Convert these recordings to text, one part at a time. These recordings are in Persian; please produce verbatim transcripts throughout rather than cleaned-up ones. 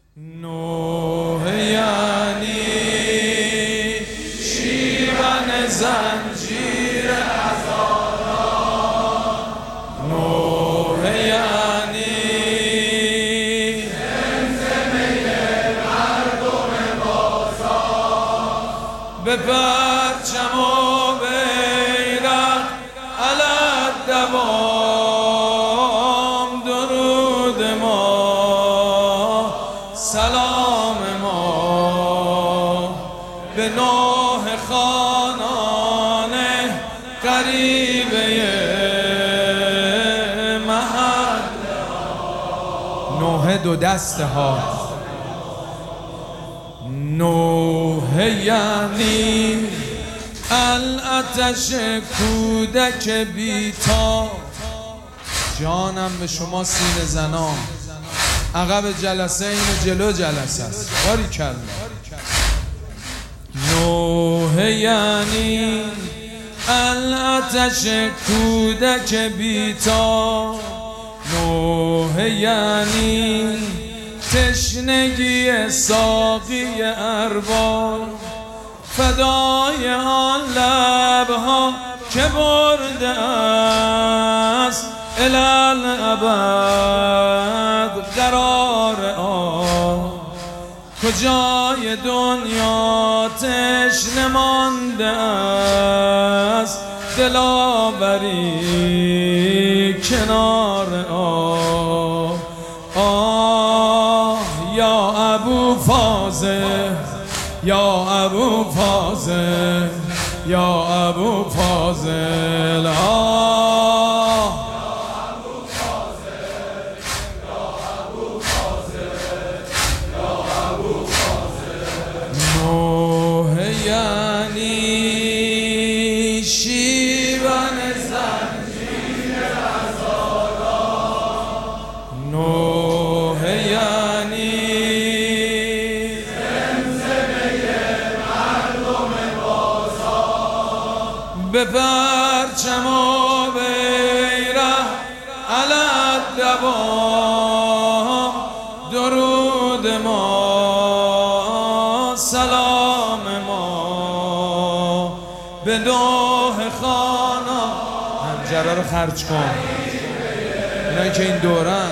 نوح یعنی شیون زنجیر هزاران، نوح یعنی زمزمه مردم بازار، به پرچم و بیرق علت دوام درود ما سلام ما به نوح خانان غریبه محل. نوح دو دسته ها، نوح یعنی الاتش کودک بیتا. جانم به شما سینه زنان، عقب جلسه این جلو جلسه است. باری کلا نوح یعنی الاتش کودک بیتا، نوح یعنی تشنگی ساقی ارباب، فدای آن لبها که برده است الالابد قرار آب. کجای دنیا تشنه مانده است دلاوری کنار آب. آه یا ابو فاضل، یا ابو فاضل، یا ابو فاضل. آه نوح یعنی شیون زنجیر هزاران، نوح یعنی زمزمه مردم بازار، به پرچم و بیرق علت دوام درود ما سلام ما به نوح خانان. حنجره رو خرج کن، اینایی که این دورن.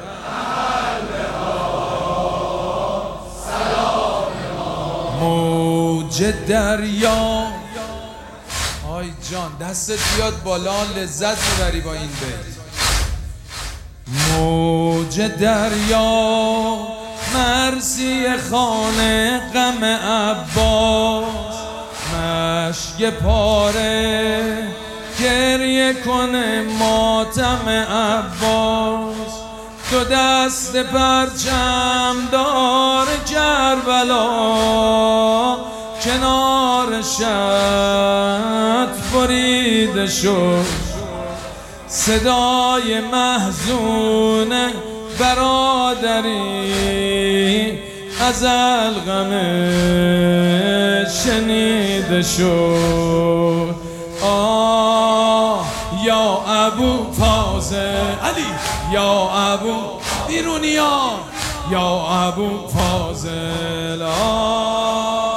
موج دریا، آی جان دستت بیاد بالا، لذت میبری با این بیت. موج دریا مرسی خانه غم عباس، مشک پاره گریه کنه ماتم عباس. دو دست پرچم دار کربلا، کنار شط بریده شد. صدای محزون برادری از الغم شنیده شد. آه یا ابو فاضل علی، یا ابو بیرونیا، یا ابو فاضل. آه